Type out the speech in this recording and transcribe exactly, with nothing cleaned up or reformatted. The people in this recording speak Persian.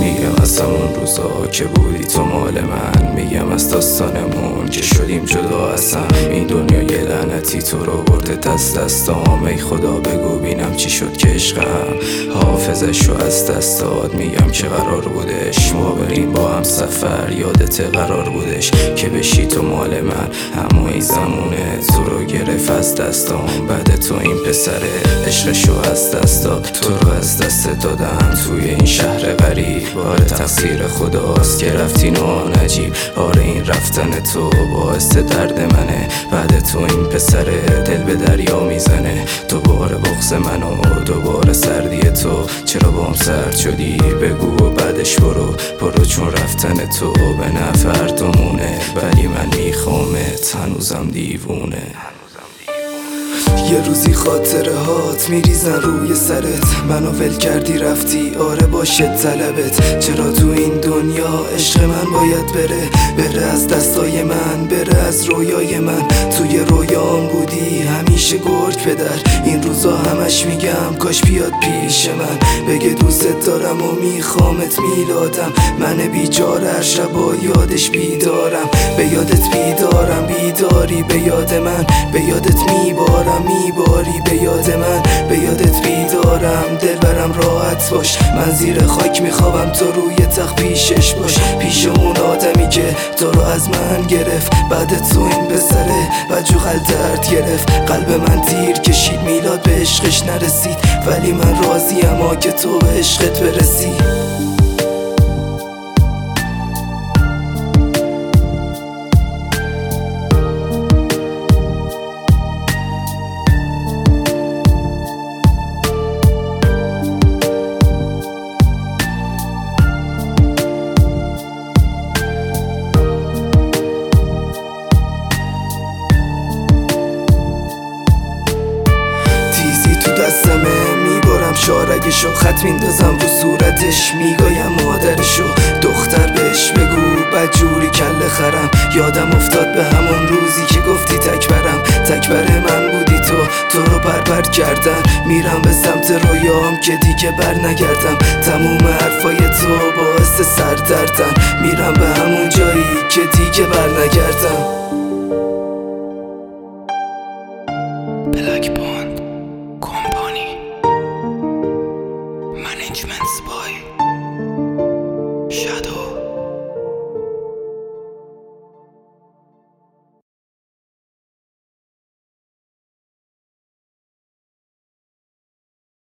میگم از همون روزا که بودی تو مال من، میگم از داستانمون که شدیم جدا از هم. این دنیا یه لعنتی تو رو برده دست دستام، ای خدا بگو بینم چی شد که عشقم حافظش رو از دست داد. میگم که قرار بودش ما بریم با هم سفر، یادت قرار بودش که بشی تو مال من، اما این زمونه تو رو گرفت از دستام. بعد تو این پسره عشقشو از دست داد، تو رو از دست دادم توی این شهر غریب. آره تقصیر خداست که رفتی نجیب، آره این رفتن تو باعث درد منه. بعد تو این پسره دل به دریا میزنه، دوباره بغض من و دوباره سردی تو. چرا بام سرد شدی بگو و بعدش برو برو، چون رفتن تو به نفع دومونه، ولی من میخوامت هنوزم دیوونه. یه روزی خاطره هات میریزن روی سرت، منو ول کردی رفتی، آره باشه طلبت. چرا تو این دنیا عشق من باید بره بره از دستای من، بره از رویای من. توی رویام بودی همیشه گرگ پدر، این روزا همش میگم کاش بیاد پیش من، بگه دوست دارم و میخوامت میلادم. من بیچاره هر شبا یادش بیدارم، به یادت بیدارم، بیداری به یاد من، به یادت میبارم میباری به یاد من، به یادت بیدارم. دل برم راحت باش، من زیر خاک میخوابم تو روی تخت پیشش باش، پیش اون آدمی که تو رو از من گرفت. بعد تو این پسره بجوغل درد گرفت، قلب من تیر کشید، میلاد به عشقش نرسید، ولی من راضی اما که تو به عشقت برسی. دستمه میبارم شارگشو، خط میندازم رو صورتش، میگایم مادرشو. دختر بهش بگو بدجوری کله خرم، یادم افتاد به همون روزی که گفتی تکبرم. تکبر من بودی تو، تو رو بربر کردن، میرم به سمت رویام که دیگه بر نگردم. تموم حرفای تو باعث سردردن، میرم به همون جایی که دیگه بر نگردم. بلک باند کمپانی منیجمنت بای شادو